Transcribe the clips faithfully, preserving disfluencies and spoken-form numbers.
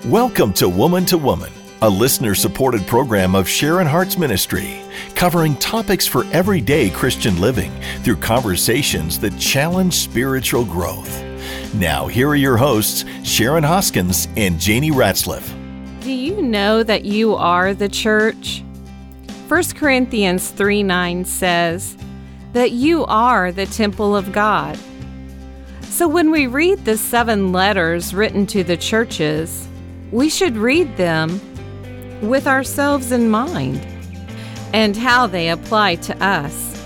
Welcome to Woman to Woman, a listener-supported program of Sharon Hart's ministry, covering topics for everyday Christian living through conversations that challenge spiritual growth. Now, here are your hosts, Sharon Hoskins and Janie Ratzliff. Do you know that you are the church? First Corinthians three nine says that you are the temple of God. So when we read the seven letters written to the churches, we should read them with ourselves in mind and how they apply to us.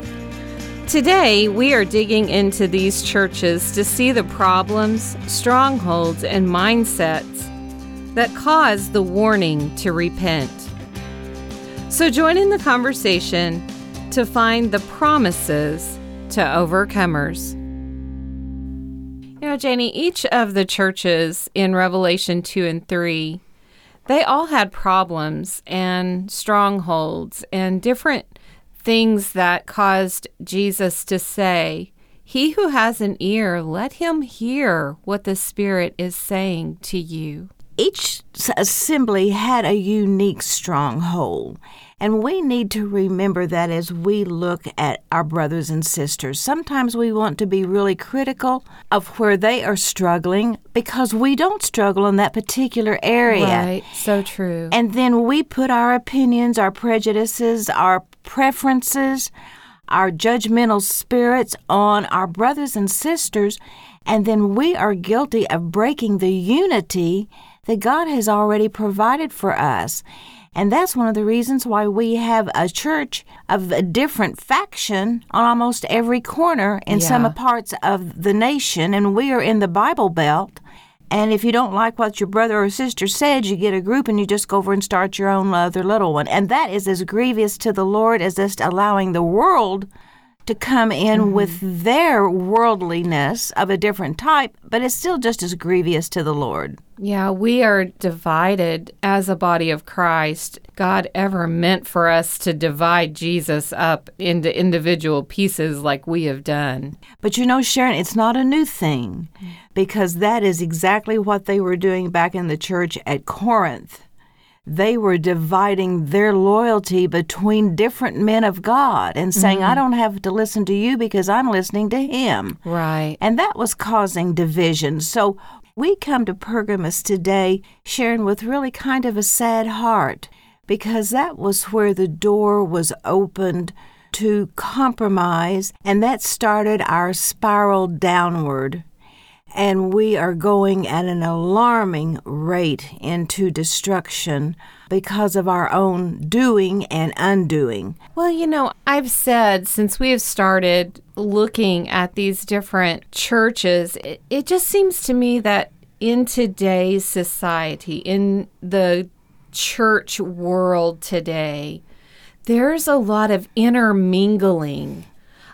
Today, we are digging into these churches to see the problems, strongholds, and mindsets that cause the warning to repent. So join in the conversation to find the promises to overcomers. You know, Janie, each of the churches in Revelation two and three, they all had problems and strongholds and different things that caused Jesus to say, "He who has an ear, let him hear what the Spirit is saying to you." Each assembly had a unique stronghold, and we need to remember that as we look at our brothers and sisters. Sometimes we want to be really critical of where they are struggling because we don't struggle in that particular area. Right, so true. And then we put our opinions, our prejudices, our preferences, our judgmental spirits on our brothers and sisters, and then we are guilty of breaking the unity that God has already provided for us. And that's one of the reasons why we have a church of a different faction on almost every corner in Yeah. some parts of the nation, and we are in the Bible Belt. And if you don't like what your brother or sister said, you get a group and you just go over and start your own other little one. And that is as grievous to the Lord as just allowing the world to come in mm-hmm. with their worldliness of a different type, but it's still just as grievous to the Lord. Yeah, we are divided as a body of Christ. God ever meant for us to divide Jesus up into individual pieces like we have done. But you know, Sharon, it's not a new thing, because that is exactly what they were doing back in the church at Corinth. They were dividing their loyalty between different men of God and saying, mm-hmm. I don't have to listen to you because I'm listening to him. Right. And that was causing division. So we come to Pergamos today, Sharon, with really kind of a sad heart, because that was where the door was opened to compromise, and that started our spiral downward. And we are going at an alarming rate into destruction because of our own doing and undoing. Well, you know, I've said since we have started looking at these different churches, it, it just seems to me that in today's society, in the church world today, there's a lot of intermingling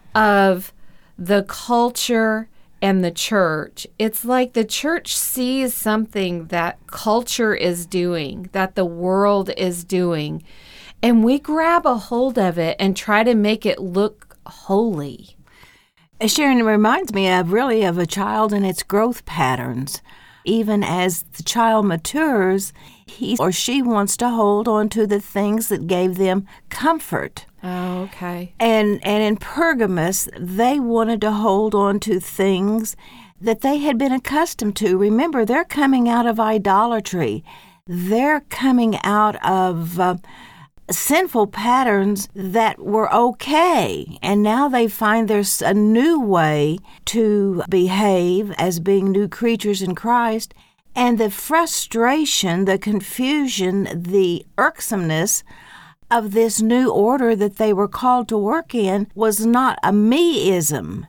of the culture and the church. It's like the church sees something that culture is doing, that the world is doing, and we grab a hold of it and try to make it look holy. Sharon, it reminds me of really of a child and its growth patterns. Even as the child matures, he or she wants to hold on to the things that gave them comfort. Oh, okay. And and in Pergamos, they wanted to hold on to things that they had been accustomed to. Remember, they're coming out of idolatry. They're coming out of uh, sinful patterns that were okay. And now they find there's a new way to behave as being new creatures in Christ. And the frustration, the confusion, the irksomeness of this new order that they were called to work in was not a me-ism.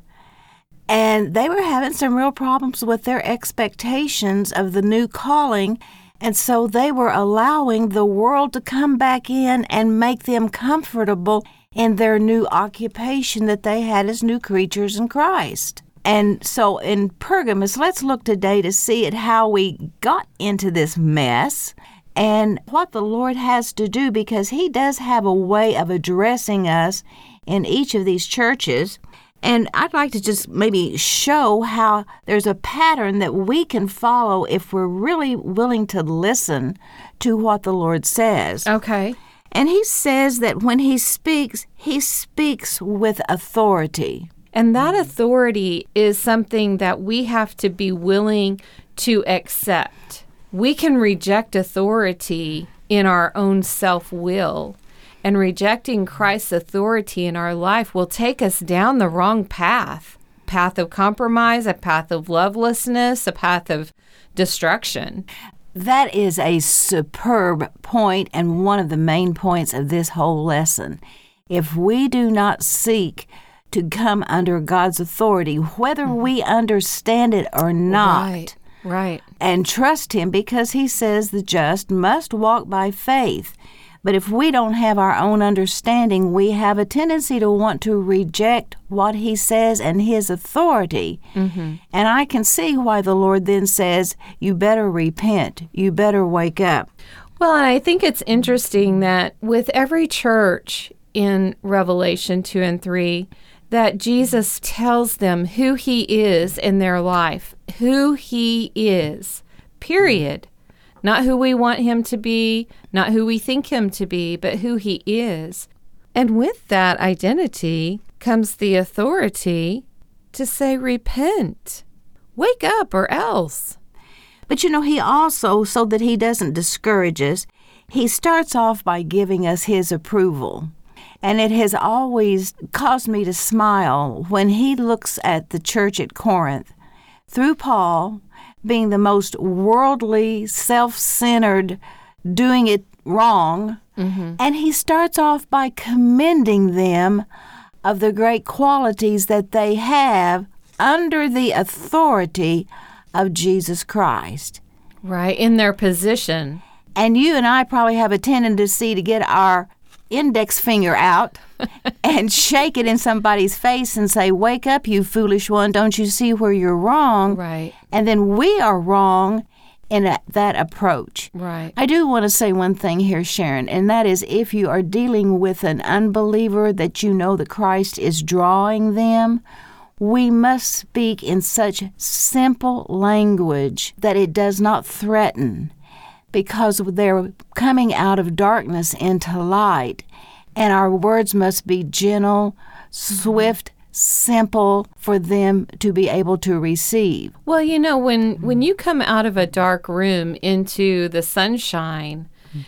And they were having some real problems with their expectations of the new calling. And so they were allowing the world to come back in and make them comfortable in their new occupation that they had as new creatures in Christ. And so in Pergamos, let's look today to see at how we got into this mess and what the Lord has to do, because he does have a way of addressing us in each of these churches. And I'd like to just maybe show how there's a pattern that we can follow if we're really willing to listen to what the Lord says. Okay. And he says that when he speaks, he speaks with authority. And that authority is something that we have to be willing to accept. We can reject authority in our own self-will, and rejecting Christ's authority in our life will take us down the wrong path, path of compromise, a path of lovelessness, a path of destruction. That is a superb point and one of the main points of this whole lesson. If we do not seek to come under God's authority, whether we understand it or not, Right, right. and trust Him, because He says the just must walk by faith. But if we don't have our own understanding, we have a tendency to want to reject what He says and His authority. Mm-hmm. And I can see why the Lord then says, you better repent, you better wake up. Well, and I think it's interesting that with every church in Revelation two and three, that Jesus tells them who He is in their life, who He is, period. Not who we want Him to be, not who we think Him to be, but who He is. And with that identity comes the authority to say, repent, wake up or else. But you know, He also, so that He doesn't discourage us, He starts off by giving us His approval. And it has always caused me to smile when He looks at the church at Corinth through Paul being the most worldly, self-centered, doing it wrong. Mm-hmm. And he starts off by commending them of the great qualities that they have under the authority of Jesus Christ. Right, in their position. And you and I probably have a tendency to get our index finger out and shake it in somebody's face and say, wake up, you foolish one. Don't you see where you're wrong? Right. And then we are wrong in a, that approach. Right. I do want to say one thing here, Sharon, and that is if you are dealing with an unbeliever that you know that Christ is drawing them, we must speak in such simple language that it does not threaten, because they're coming out of darkness into light, and our words must be gentle, swift, simple for them to be able to receive. Well, you know, when, when you come out of a dark room into the sunshine,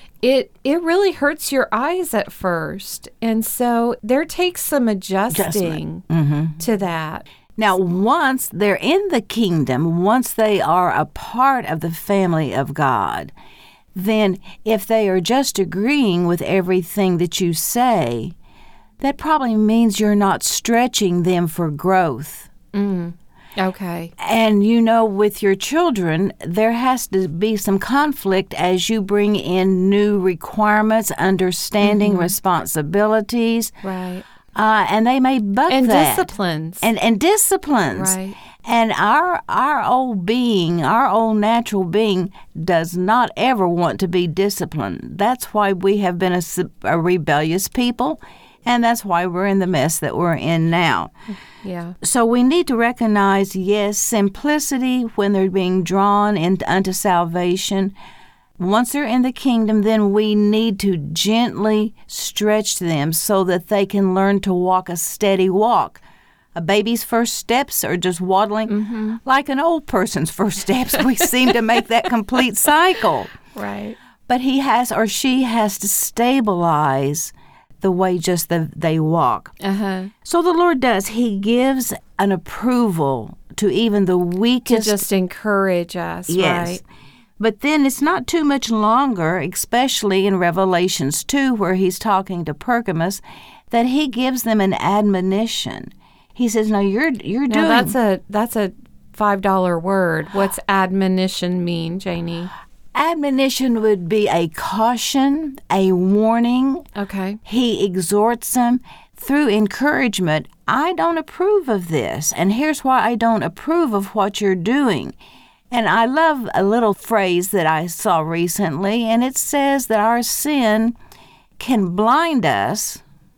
it it really hurts your eyes at first. And so there takes some adjusting mm-hmm. to that. Now, once they're in the kingdom, once they are a part of the family of God, then if they are just agreeing with everything that you say, that probably means you're not stretching them for growth. Mm. Okay. And, you know, with your children, there has to be some conflict as you bring in new requirements, understanding, mm-hmm. responsibilities. Right. Uh, and they may buck and that. disciplines. And and disciplines. Right. And our our old being, our old natural being, does not ever want to be disciplined. That's why we have been a, a rebellious people, and that's why we're in the mess that we're in now. Yeah. So we need to recognize, yes, simplicity when they're being drawn into unto salvation. Once they're in the kingdom, then we need to gently stretch them so that they can learn to walk a steady walk. A baby's first steps are just waddling mm-hmm. like an old person's first steps. We seem to make that complete cycle. Right. But he has or she has to stabilize the way just that they walk. Uh-huh. So the Lord does. He gives an approval to even the weakest. To just encourage us, yes. right? But then it's not too much longer, especially in Revelations two, where he's talking to Pergamos, that he gives them an admonition. He says, "No, you're you're now doing." That's a that's a five dollar word. What's admonition mean, Janie? Admonition would be a caution, a warning. Okay. He exhorts them through encouragement. I don't approve of this, and here's why I don't approve of what you're doing. And I love a little phrase that I saw recently, and it says that our sin can blind us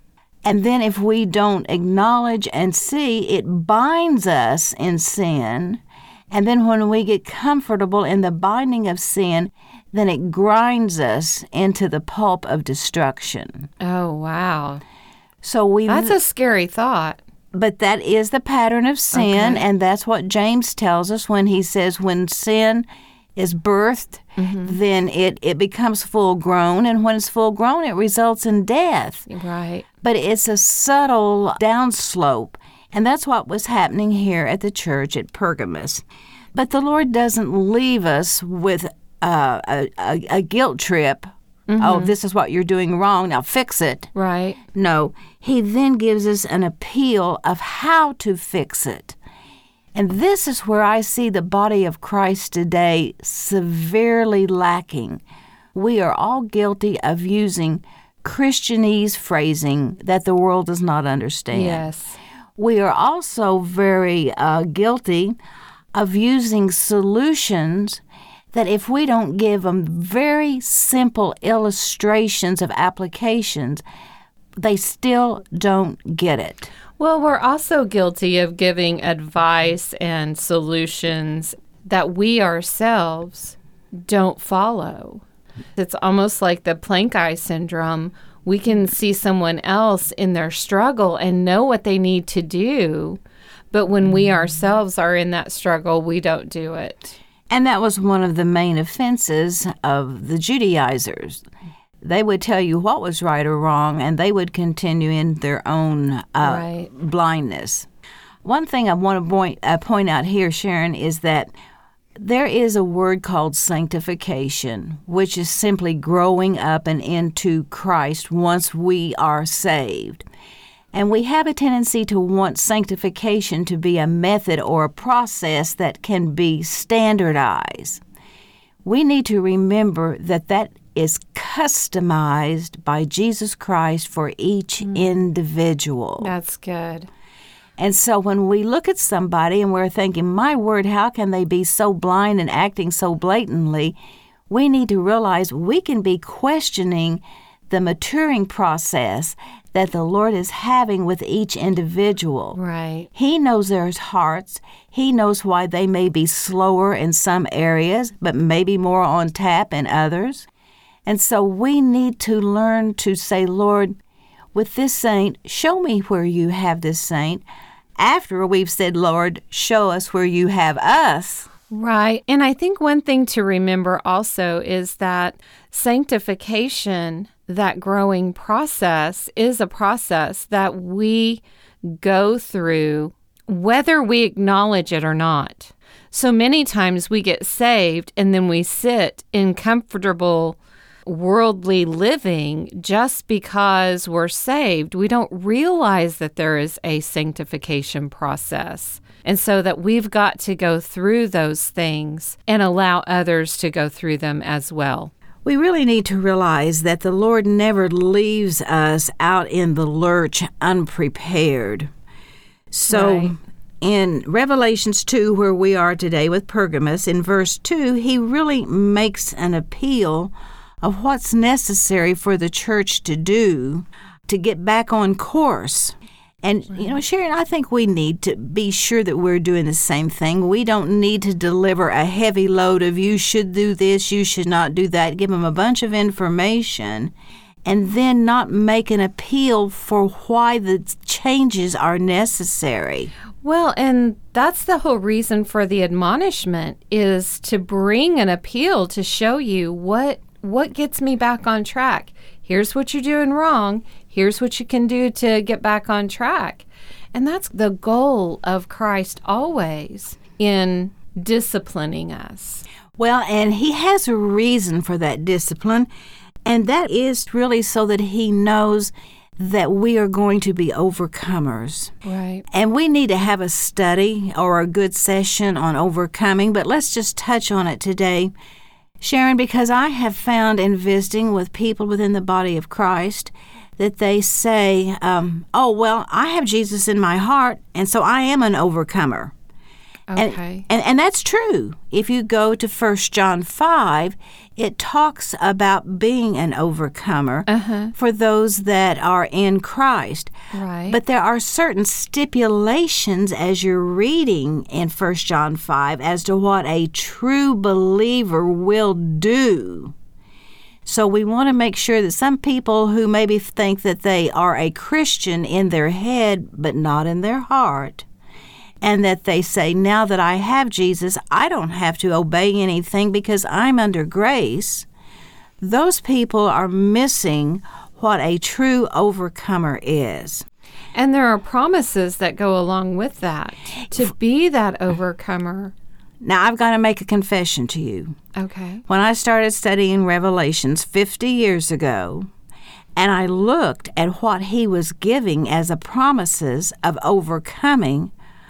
And then if we don't acknowledge and see, it binds us in sin. And then when we get comfortable in the binding of sin, then it grinds us into the pulp of destruction. Oh, wow. So we That's a scary thought. But that is the pattern of sin, Okay. and that's what James tells us when he says when sin is birthed, mm-hmm. then it, it becomes full grown, and when it's full grown, it results in death. Right. But it's a subtle downslope, and that's what was happening here at the church at Pergamos. But the Lord doesn't leave us with uh, a, a, a guilt trip. Mm-hmm. Oh, this is what you're doing wrong. Now fix it. Right. No, he then gives us an appeal of how to fix it. And this is where I see the body of Christ today severely lacking. We are all guilty of using Christianese phrasing that the world does not understand. Yes. We are also very uh, guilty of using solutions that if we don't give them very simple illustrations of applications, they still don't get it. Well, we're also guilty of giving advice and solutions that we ourselves don't follow. It's almost like the plank eye syndrome. We can see someone else in their struggle and know what they need to do, but when we ourselves are in that struggle, we don't do it. And that was one of the main offenses of the Judaizers. They would tell you what was right or wrong, and they would continue in their own uh, right. blindness. One thing I want to point, uh, point out here, Sharon, is that there is a word called sanctification, which is simply growing up and into Christ once we are saved. And we have a tendency to want sanctification to be a method or a process that can be standardized. We need to remember that that is customized by Jesus Christ for each mm. individual. That's good. And so when we look at somebody and we're thinking, my word, how can they be so blind and acting so blatantly? We need to realize we can be questioning the maturing process that the Lord is having with each individual. Right. He knows their hearts. He knows why they may be slower in some areas, but maybe more on tap in others. And so we need to learn to say, Lord, with this saint, show me where you have this saint. After we've said, Lord, show us where you have us. Right. And I think one thing to remember also is that sanctification, that growing process, is a process that we go through whether we acknowledge it or not. So many times we get saved and then we sit in comfortable worldly living just because we're saved. We don't realize that there is a sanctification process. And so that we've got to go through those things and allow others to go through them as well. We really need to realize that the Lord never leaves us out in the lurch unprepared. So Right. in Revelations two, where we are today with Pergamos, in verse two, he really makes an appeal of what's necessary for the church to do to get back on course. And, you know, Sharon, I think we need to be sure that we're doing the same thing. We don't need to deliver a heavy load of you should do this, you should not do that, give them a bunch of information, and then not make an appeal for why the changes are necessary. Well, and that's the whole reason for the admonishment, is to bring an appeal to show you what what gets me back on track. Here's what you're doing wrong. Here's what you can do to get back on track. And that's the goal of Christ always in disciplining us. Well, and he has a reason for that discipline, and that is really so that he knows that we are going to be overcomers. Right. And we need to have a study or a good session on overcoming, but let's just touch on it today, Sharon, because I have found in visiting with people within the body of Christ that they say, um, oh, well, I have Jesus in my heart, and so I am an overcomer. Okay. And, and, and that's true. If you go to First John five, it talks about being an overcomer Uh-huh. for those that are in Christ. Right. But there are certain stipulations as you're reading in First John five as to what a true believer will do. So we want to make sure that some people who maybe think that they are a Christian in their head but not in their heart, and that they say, now that I have Jesus, I don't have to obey anything because I'm under grace, those people are missing what a true overcomer is. And there are promises that go along with that, to be that overcomer. Now, I've got to make a confession to you. Okay. When I started studying Revelations fifty years ago, and I looked at what he was giving as a promises of overcoming,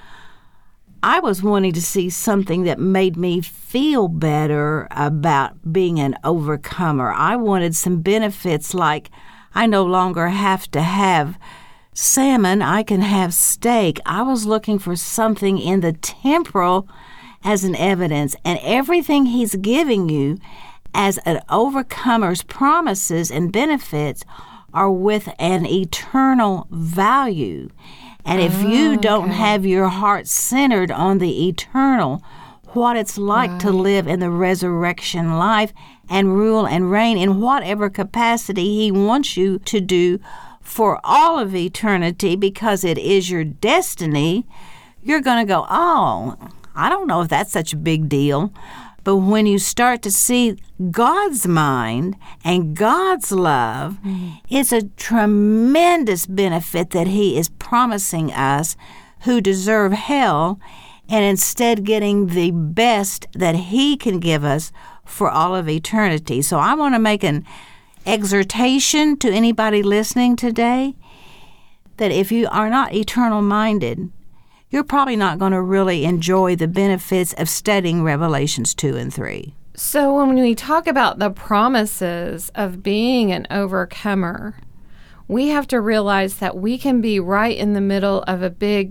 I was wanting to see something that made me feel better about being an overcomer. I wanted some benefits like I no longer have to have salmon, I can have steak. I was looking for something in the temporal as an evidence, and everything he's giving you as an overcomer's promises and benefits are with an eternal value. And if Oh, you don't okay. have your heart centered on the eternal, what it's like to Right. live in the resurrection life and rule and reign in whatever capacity he wants you to do for all of eternity, because it is your destiny, you're going to go, oh, I don't know if that's such a big deal. But when you start to see God's mind and God's love, mm-hmm. it's a tremendous benefit that he is promising us who deserve hell, and instead getting the best that he can give us for all of eternity. So I want to make an exhortation to anybody listening today that if you are not eternal-minded, you're probably not going to really enjoy the benefits of studying Revelations two and three. So when we talk about the promises of being an overcomer, we have to realize that we can be right in the middle of a big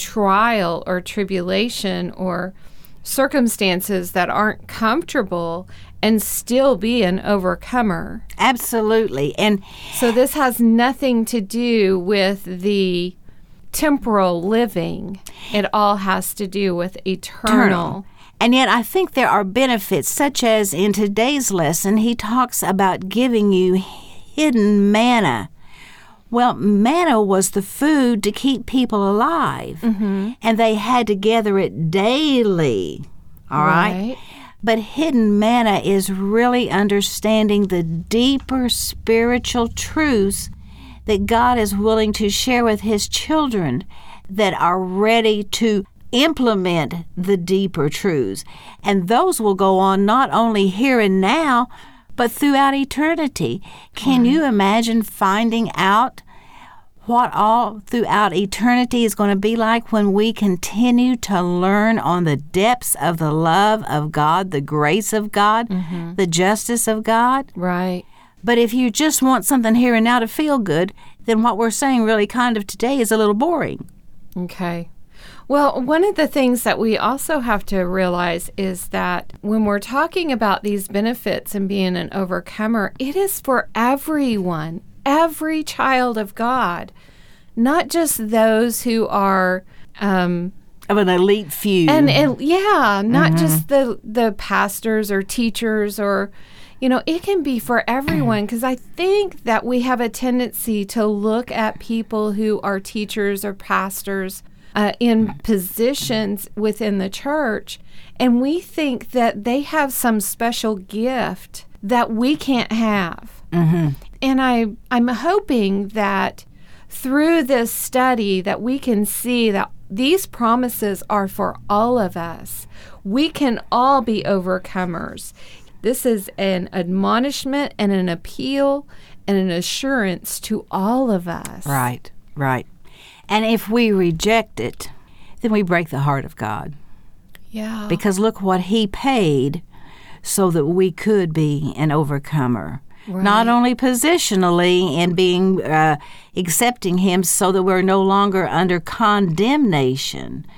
trial or tribulation or circumstances that aren't comfortable and still be an overcomer. Absolutely. And so this has nothing to do with the temporal living. It all has to do with eternal. eternal. And yet I think there are benefits, such as in today's lesson, he talks about giving you hidden manna. Well, manna was the food to keep people alive, mm-hmm. and they had to gather it daily, all right? right? But hidden manna is really understanding the deeper spiritual truths that God is willing to share with his children that are ready to implement the deeper truths. And those will go on not only here and now, but throughout eternity. Can you imagine finding out what all throughout eternity is going to be like when we continue to learn on the depths of the love of God, the grace of God, mm-hmm. the justice of God? Right. But if you just want something here and now to feel good, then what we're saying really kind of today is a little boring. Okay. Well, one of the things that we also have to realize is that when we're talking about these benefits and being an overcomer, it is for everyone, every child of God, not just those who are um, of an elite few. And, and yeah, not Mm-hmm. just the the pastors or teachers or, you know, it can be for everyone, because I think that we have a tendency to look at people who are teachers or pastors uh, in positions within the church, and we think that they have some special gift that we can't have. Mm-hmm. And I, I'm hoping that through this study that we can see that these promises are for all of us. We can all be overcomers. This is an admonishment and an appeal and an assurance to all of us. Right, right. And if we reject it, then we break the heart of God. Yeah. Because look what he paid so that we could be an overcomer. Right. Not only positionally in being uh, accepting him so that we're no longer under condemnation,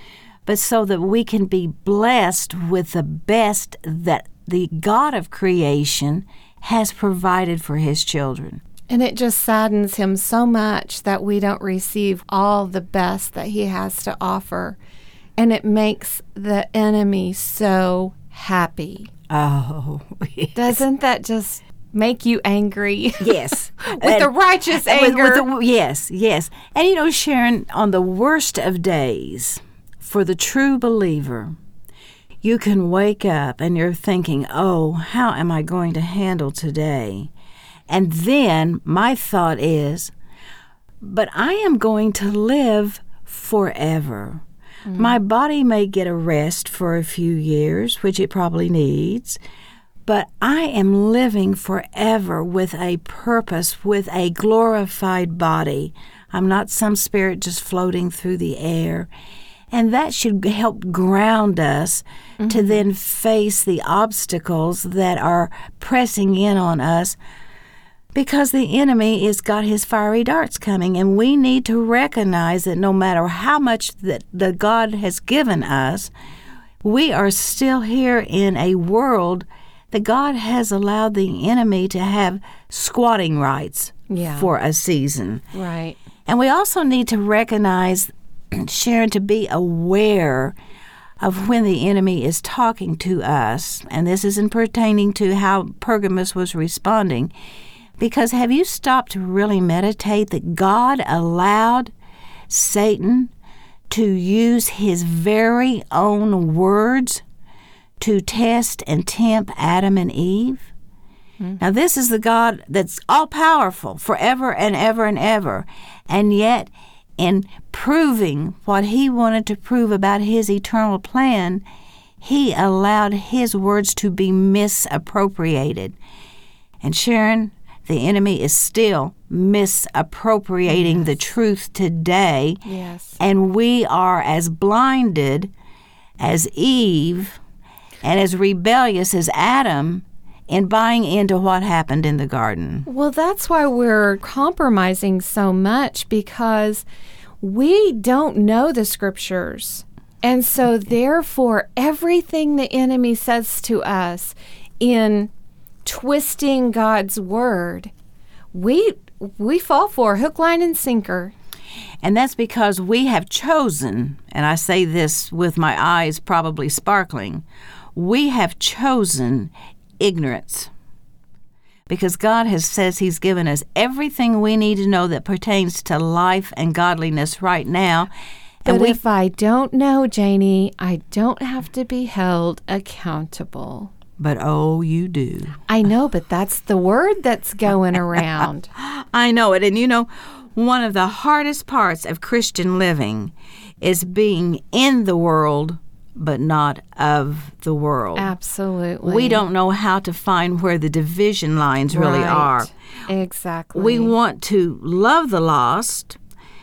but so that we can be blessed with the best that the God of creation has provided for his children. And it just saddens him so much that we don't receive all the best that he has to offer. And it makes the enemy so happy. Oh, yes. Doesn't that just make you angry? Yes. With And- the righteous and with- anger. with the- yes, yes. And you know, Sharon, on the worst of days, for the true believer, you can wake up and you're thinking, oh, how am I going to handle today? And then my thought is, but I am going to live forever. Mm. My body may get a rest for a few years, which it probably needs, but I am living forever with a purpose, with a glorified body. I'm not some spirit just floating through the air. And that should help ground us mm-hmm. to then face the obstacles that are pressing in on us, because the enemy has got his fiery darts coming, and we need to recognize that no matter how much that the God has given us, we are still here in a world that God has allowed the enemy to have squatting rights yeah. for a season. Right. And we also need to recognize, Sharon, to be aware of when the enemy is talking to us. And this isn't pertaining to how Pergamos was responding. Because have you stopped to really meditate that God allowed Satan to use his very own words to test and tempt Adam and Eve? Mm-hmm. Now, this is the God that's all-powerful forever and ever and ever. And yet, in proving what he wanted to prove about his eternal plan, he allowed his words to be misappropriated. And Sharon, the enemy is still misappropriating yes. the truth today. Yes. And we are as blinded as Eve and as rebellious as Adam in buying into what happened in the garden. Well, that's why we're compromising so much, because we don't know the scriptures. And so therefore, everything the enemy says to us in twisting God's word, we we fall for hook, line, and sinker. And that's because we have chosen, and I say this with my eyes probably sparkling, we have chosen ignorance. Because God has says he's given us everything we need to know that pertains to life and godliness right now. But and we, if I don't know, Janie, I don't have to be held accountable. But oh, you do. I know, but that's the word that's going around. I know it. And you know, one of the hardest parts of Christian living is being in the world, but not of the world. Absolutely. We don't know how to find where the division lines really right. are. Exactly. We want to love the lost,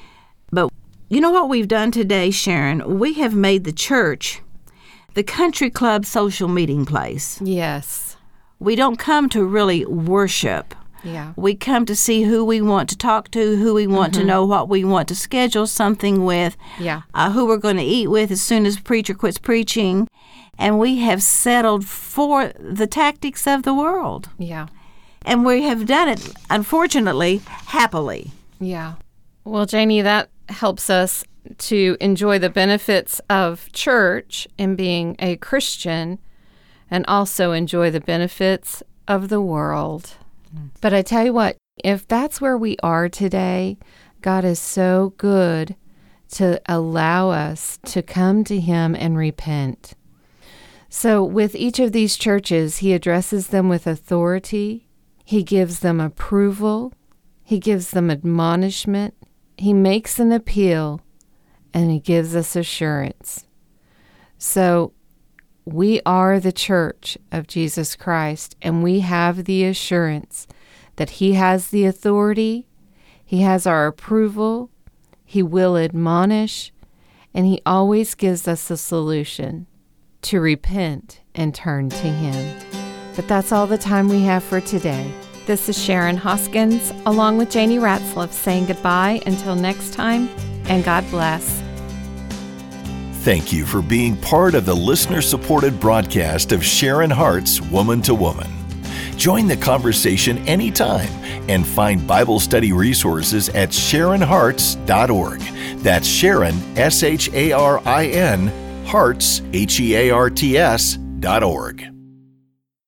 but you know what we've done today, Sharon? We have made the church the country club social meeting place. Yes. We don't come to really worship. Yeah. We come to see who we want to talk to, who we want mm-hmm. to know, what we want to schedule something with, yeah. uh, who we're going to eat with as soon as the preacher quits preaching. And we have settled for the tactics of the world. Yeah. And we have done it, unfortunately, happily. Yeah. Well, Janie, that helps us to enjoy the benefits of church and being a Christian, and also enjoy the benefits of the world. Mm. But I tell you what, if that's where we are today, God is so good to allow us to come to him and repent. So with each of these churches, he addresses them with authority. He gives them approval. He gives them admonishment. He makes an appeal, and he gives us assurance. So we are the church of Jesus Christ, and we have the assurance that he has the authority, he has our approval, he will admonish, and he always gives us a solution to repent and turn to him. But that's all the time we have for today. This is Sharon Hoskins, along with Janie Ratzlaff, saying goodbye until next time, and God bless. Thank you for being part of the listener-supported broadcast of Sharon Hart's Woman to Woman. Join the conversation anytime and find Bible study resources at sharon harts dot org. That's Sharon, S H A R I N, Harts, H E A R T S, dot org.